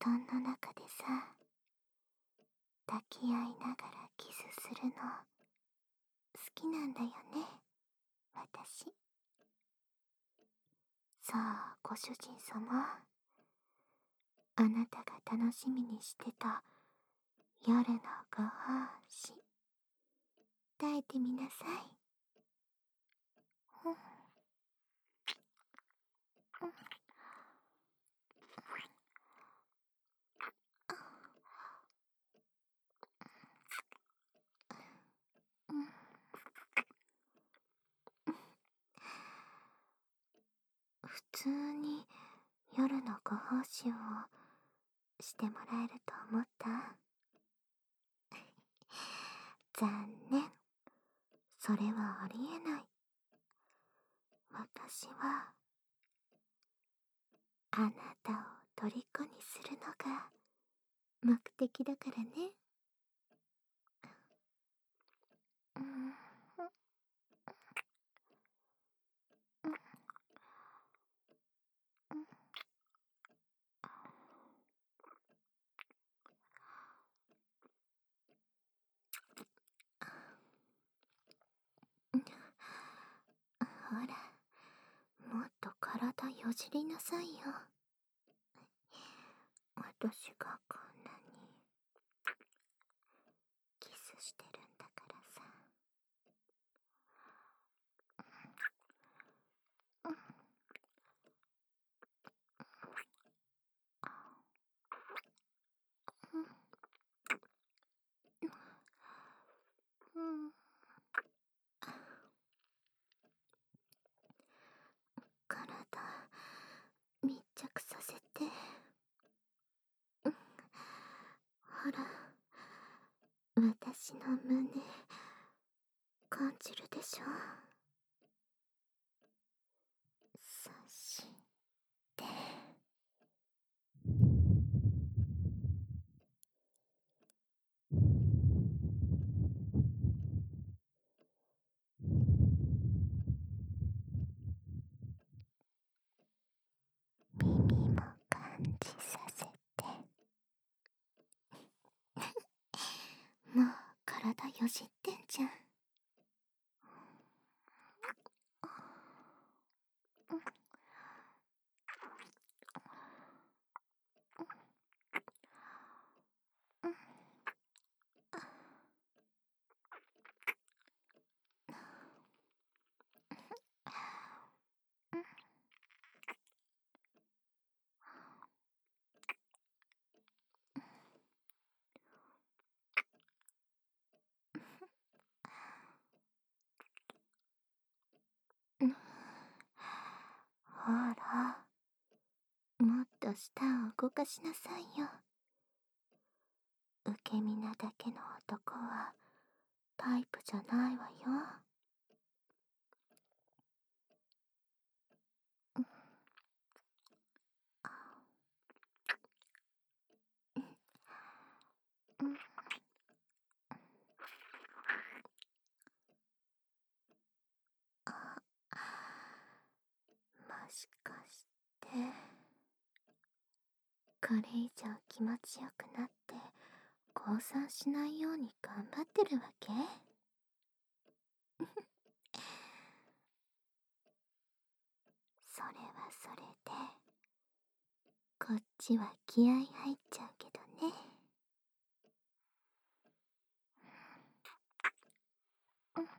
そんな中でさ、抱き合いながらキスするの好きなんだよね、私。さあ、ご主人様。あなたが楽しみにしてた夜のご奉仕、耐えてみなさい。うん、うん、うん。普通に夜のご奉仕をしてもらえると思った？残念。それはありえない。私は、あなたを虜にするのが目的だからね。うん、うん、うん。ほら、もっと体よじりなさいよ。私がこんなにキスしてるんだからさ。うん、うん、うん。体密着させて。うん、ほら、私の胸感じるでしょ。そして耳も感じさせて。もう体よじってんじゃん。うん、うん、うん。うん、ほら、もっと舌を動かしなさいよ。受け身なだけの男はタイプじゃないわよ。うん、うん。あ、もしかして、これ以上気持ちよくなって降参しないように頑張ってるわけ？それはそれで、こっちは気合入っちゃうけどね。うん、うん、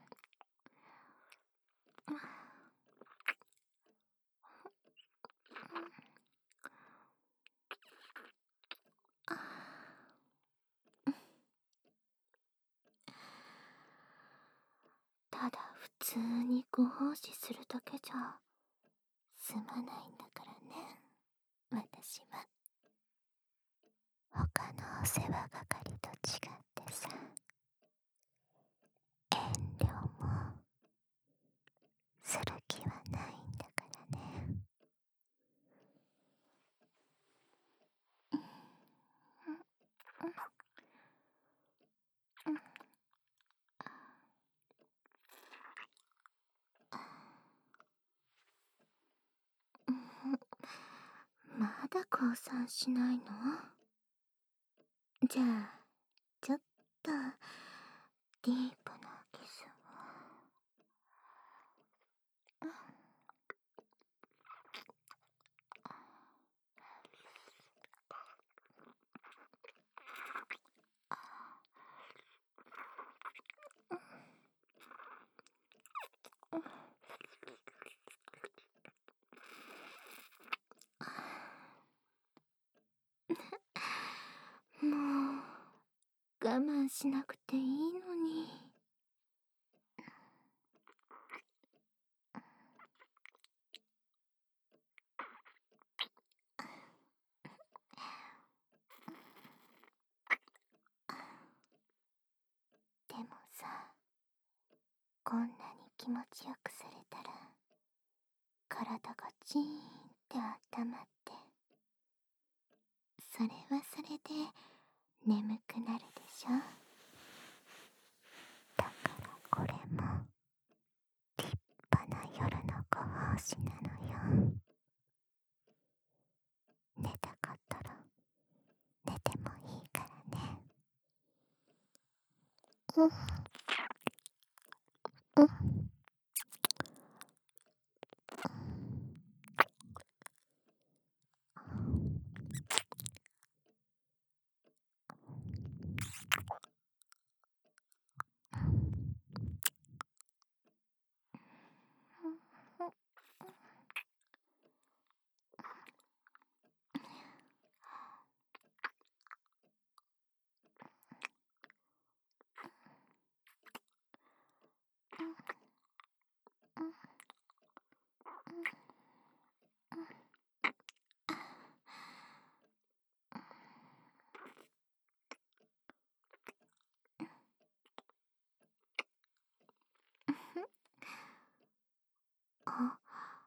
あ、ただ普通にご奉仕するだけじゃ済まないんだからね、私は。他のお世話係と違ってさ、遠慮もする気はないんだからね。うん、うん、うん。うん、まだ降参しないの？ じゃあ、ちょっと、ディープなキスを。もう、我慢しなくていいのに。でもさ、こんなに気持ちよくされたら、体がチーンって温まって、それはそれで眠くなるでしょ。だからこれも立派な夜のご奉仕なのよ。寝たかったら寝てもいいからね。うん、うん、あ、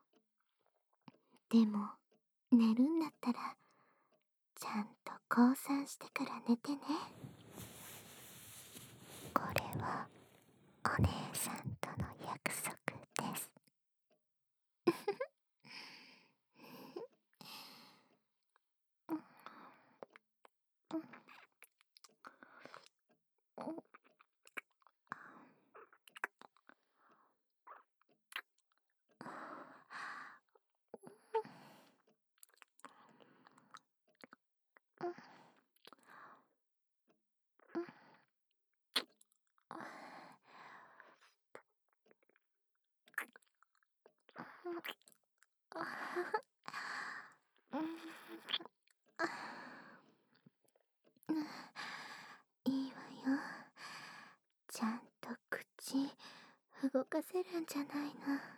でも、寝るんだったら、ちゃんと降参してから寝てね。これは、お姉さんとの約束です。いいわよ。ちゃんと口動かせるんじゃない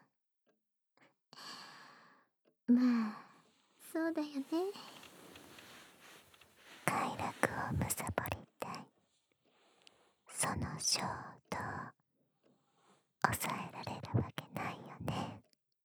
の。まあ、そうだよね。快楽をむさぼりたい。その衝動、抑えられるわけないよね。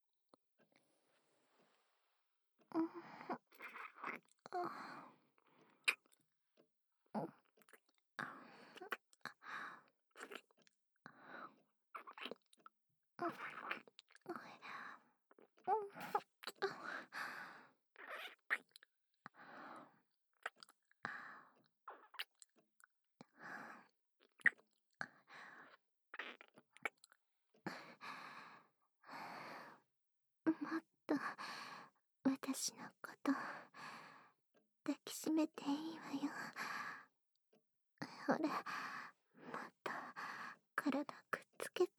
もっと私のこと抱きしめていいわよ。ほら、もっと体くっつけて。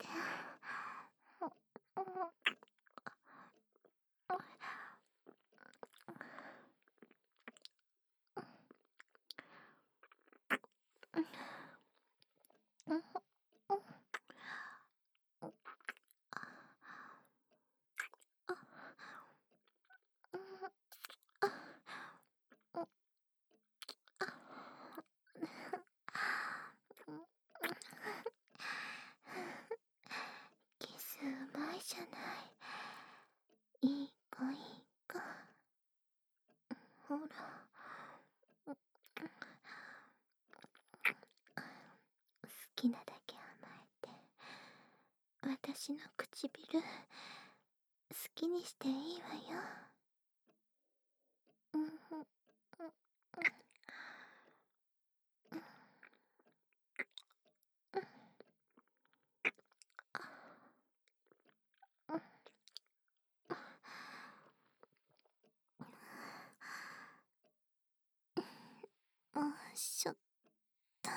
キスうまいじゃない。いい子いい子。ほら。好きなだけ甘えて、私の唇好きにしていいわよ。 しょっと。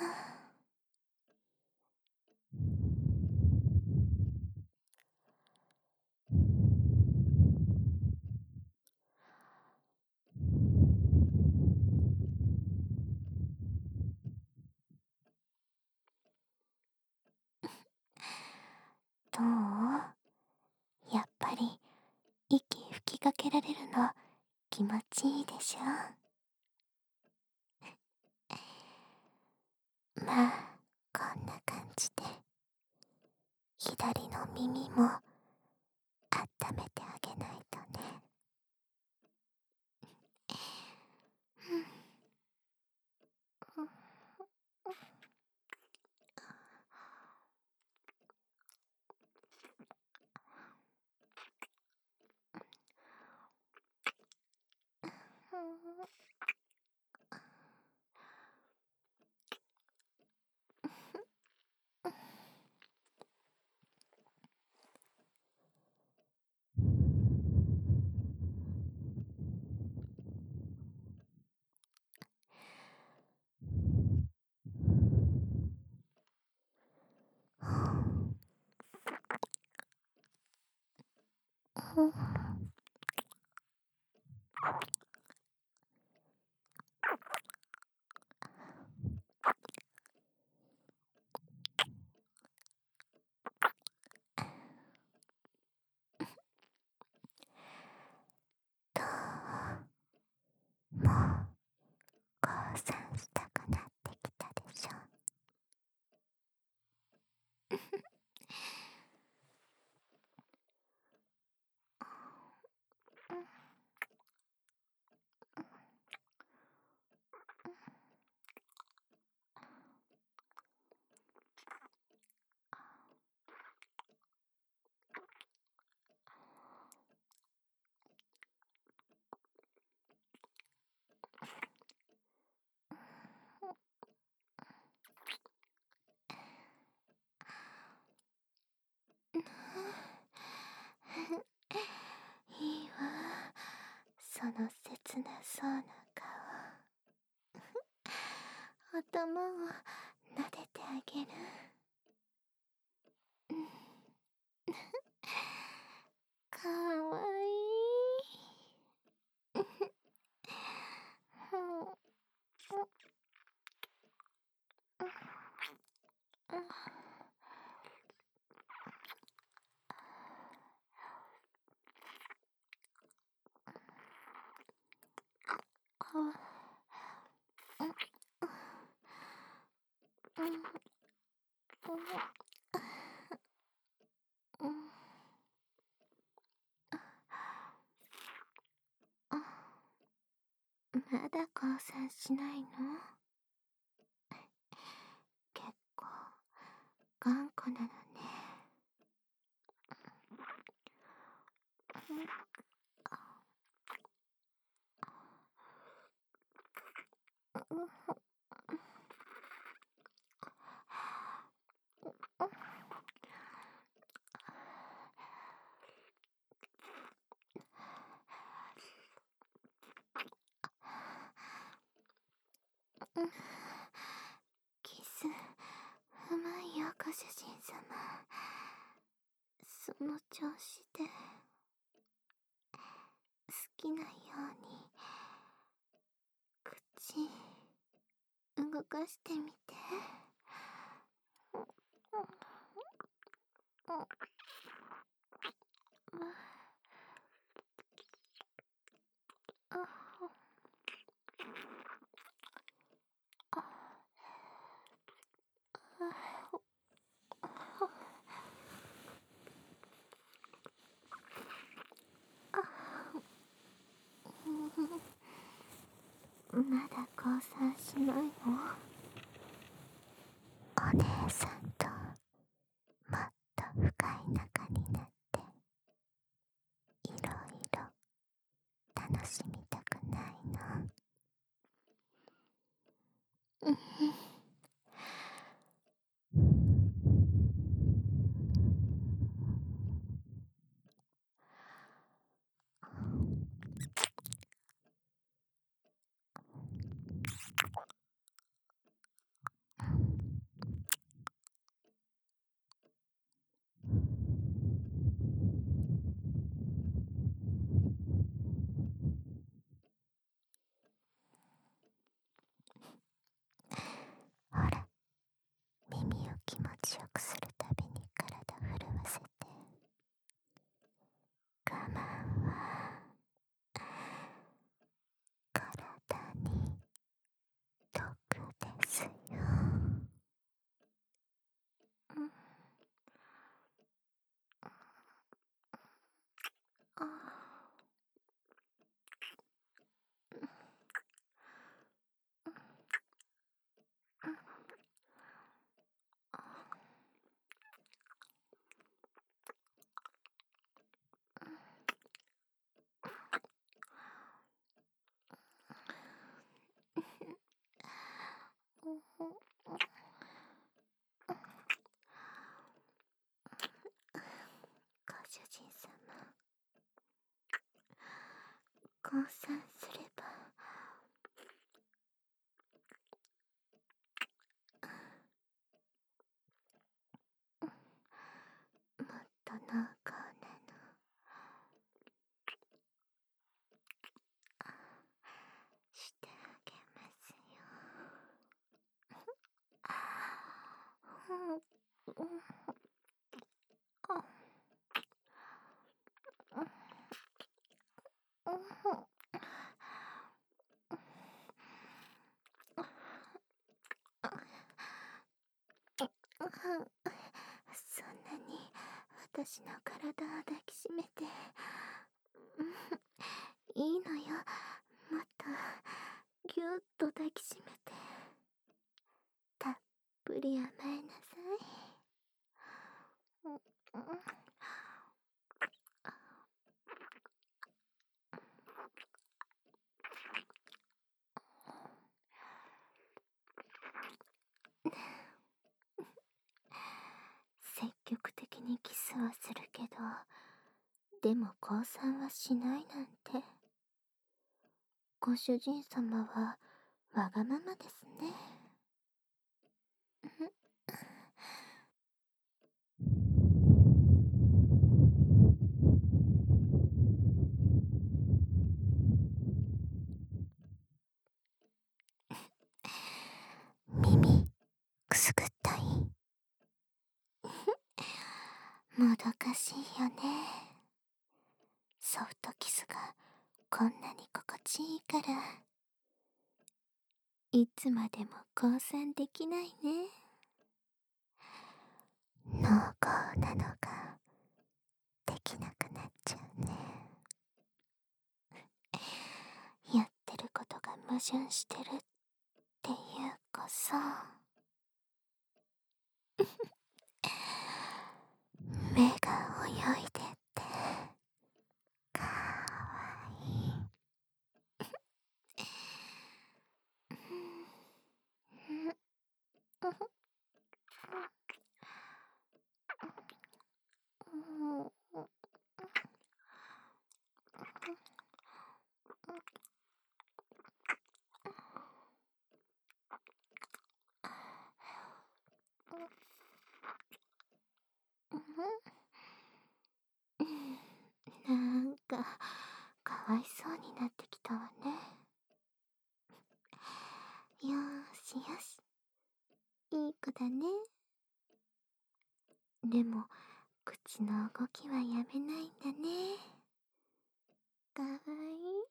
どう？やっぱり息吹きかけられるの気持ちいいでしょ？まあ、こんな感じで左の耳も温めてあげないとね。どう？もう降参したくなってきたでしょ？いいわ、その切なそうな顔。頭を撫でてあげる。かわいい。まだ降参しないの？結構頑固なのね。キスうまいよ、ご主人様。その調子で好きなように口動かしてみて。まだ降参しないの？お姉さんともっと深い仲になっていろいろ楽しみたくないの？ ご主人様、降参すればもっと濃厚なのしてあげますよ。そんなに私の体を抱きしめて、いいのよ。もっとぎゅっと抱きしめて、たっぷり甘えなさい。積極的にキスはするけど、でも降参はしないなんて。ご主人様はわがままですね。耳くすぐったい。もどかしいよね。ソフトキスがこんなに心地いいから、いつまでも降参できないね。濃厚なのができなくなっちゃうね。やってることが矛盾してるっていうかさ。目が泳いでてかわいい。なんかかわいそうになってきたわね。よーしよし、いい子だね。でも口の動きはやめないんだね。かわいい。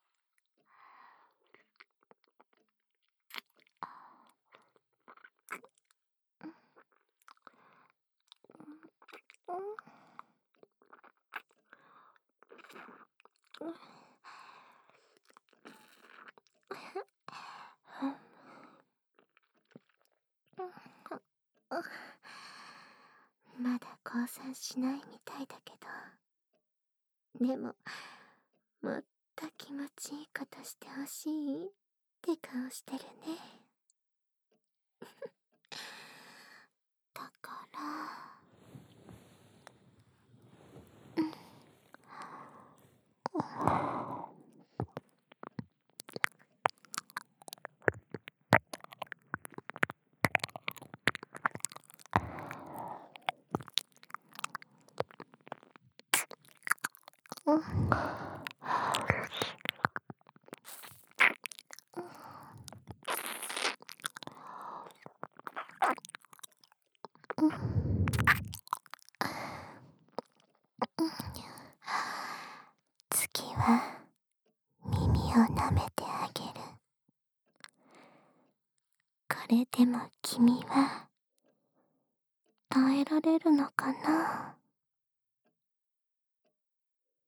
まだ降参しないみたいだけど、でももっと気持ちいいことしてほしいって顔してるね。だから、次は耳を舐めてあげる。これでも君は耐えられるのかな。